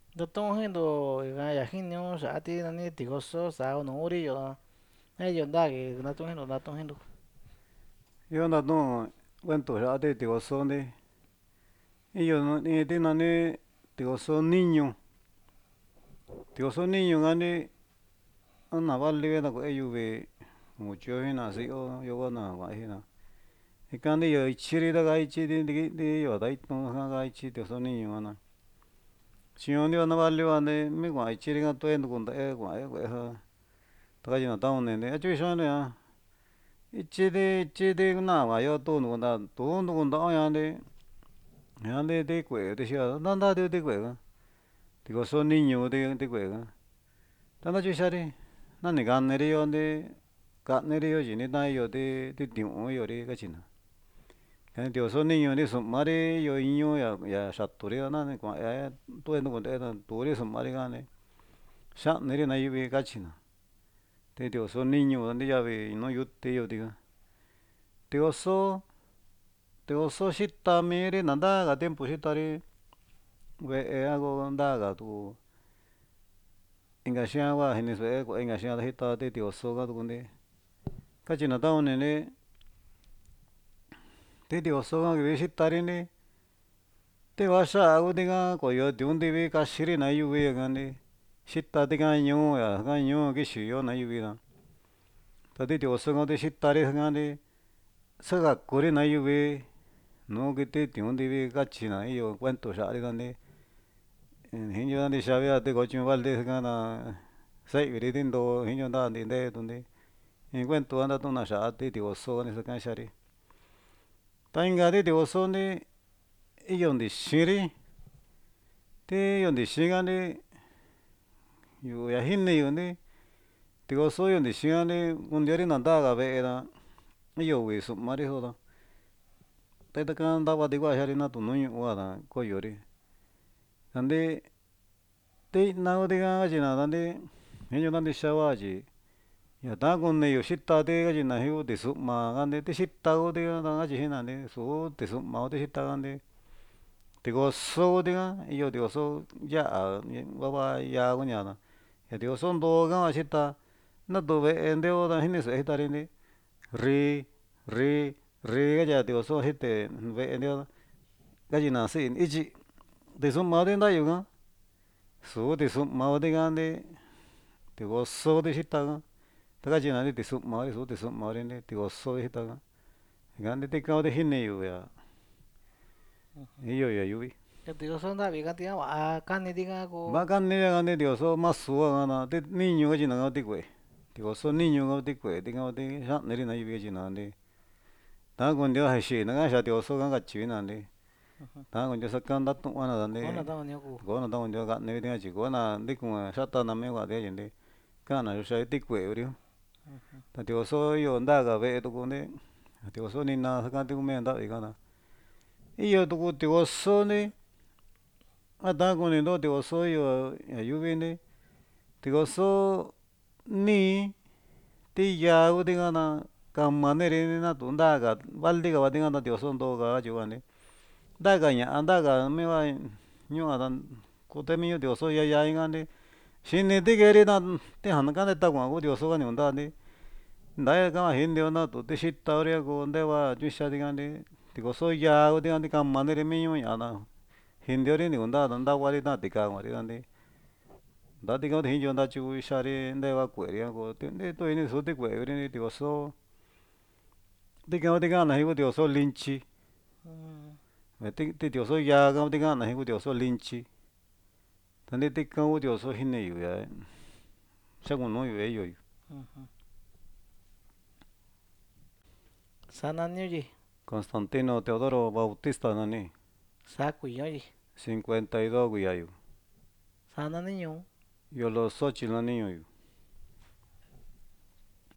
Ndatón jindo ya jinio xati nani tigoso sao no uri yo yo ndage ndatón jindo. Yo ndatón cuento ya de tigoso de y yo no ni de nani tigoso niño ngani ana vale na ko ayuve mucho hina si yo na wa hina ikandi yo ichiri da ga ichi de yo da ito ga ichi tigoso niño ana chion yo na vale wa ne me wa ichiri ga to en kun da e wa e ha ta ga na ta ne ne achu sha ne ya ichi de na wa yo to no kun da ya de kue de sia da de kue ga tigoso niño de kue ga ta na chu sha ri na ni ga ne ri yo de ka ne ri yo ji ni da yo de tiu yo ri ga chi na en tigoso niño ni so ma ri yo iño ya sha to ri na ne kwa ya to en kun da to ri so ma ri ga ne sha ne ri na yu vi ga chi na te tigoso niño de ya vi no yu te yo diga tigoso xita mi ri na nda ga tiempo xita ri vee a ko nda ga tu inka xian va jini sue'e ko inka xian xita te tigoso ka tuku ne ka chi na ta one ne te tigoso ka kivi xita ri ni te va xa'a kutinga koyo tiun ntivi kaxi ri na yuvi ka ni xita tika ñuu ya ka ñuu kixi yo na yuvi ra ta te tigoso ka te xita ri ka ni sakaku ri na yuvi nu kiti tiun ntivi kachi na iyo cuento xa'a ri ka ni jinio ntixia vi a te ko chun vale ka na sa'avi ri tinto jinio nta nte tu ni in cuento ka ntatuna xa'a te tigoso ni saka xa ri ta inka ti tigoso ni iyo ntixi ri te iyo ntixi ka ni yu ya jini yu ni tigoso iyo ntixi ka ni kuntia ri na nta ka ve'e ra iyo vi su'uma ri so ta ta ka ntava tikua xa ri na tu nu ñu'u a ra koyo ri kante te ina kutika kachi na ntanti jinio nta ntixia va chi yata kuni yu xita ti kachi na ji ku tisu'uma ka nti ti xita kuti ka ta kachi jina nti su tisu'uma ku ti xita ka nti tigoso kuti ka iyo tigoso ya'a va yaa kuña ra ya tigoso ntoo ka va xita natu ve'e nteo ta jini sue'e xita ri nti rri kachi tigoso xite ve'e nteo kachi na si'i ityi tisu'uma kuti ntayu ka su tisu'uma kuti ka nti tigoso kuti xita ka ta kachi na tisu'uma kuri su tisu'uma kuri nti tigoso kuti xita ka ka nti tika kuti jini yu ya iyo ya yuvi Tigoso ndavi ka tia va'a kani tika va ko kani ka nti tigoso masu ka na ti niño kachi na ka ti kue tigoso niño ka ti kue tika kuti xa'ni ri na yuvi kachi na nti ta kuntio ja xii na ka xa tigoso ka kachi na nti ta kuntio saka ntatu'an na nti ko nataon nio ku. kona ta kuntio kani ri tika chi kona ntikun xata nami ku'a tika chi nti ka'na yuxa ti kue kuri ta tigoso iyo nta ka ve'e tuku nti tigoso nina saka ti kumi ntavi ka na iyo tuku tigoso nti a ta kuni nto tigoso iyo ña yuvi nti tigoso nii ti yaa kuti ka na kama niri natu nta ka vali ka va tika nta tigoso ntoo ka katyi kua nti ntaka ña'a ntaka nami va ñu'u a ta kute miñu tigoso ya yaa inka nti xini ti keeri ta tijan kaneta kua'an ku tigoso ka nikunta nti nta ka'an jinio natu ti xita kuri a ko nte va chuxa tika nti tigoso yaa kuti ka nti kama niri mi ñu'u ña'a na jinio ri ni kunta ta ntava ri ta'an tika kua'ri a nti nta tika kuti jinio nta chuxa ri nte va kue'ri a ko ntitu ini su ti kue'e kuri nti tigoso tika kuti ka'an naji ku tigoso lintyi ti tigoso yaa ka kuti ka'an naji ku tigoso lintyi ta nti tika ku tigoso jini yu ya xakunu yu iyo yu Sa nanio yi Constantino Teodoro Bautista nani sa kuiyo yi 52 kuiya yu sa nani ñuu Yoloxochitl nani ñuu yu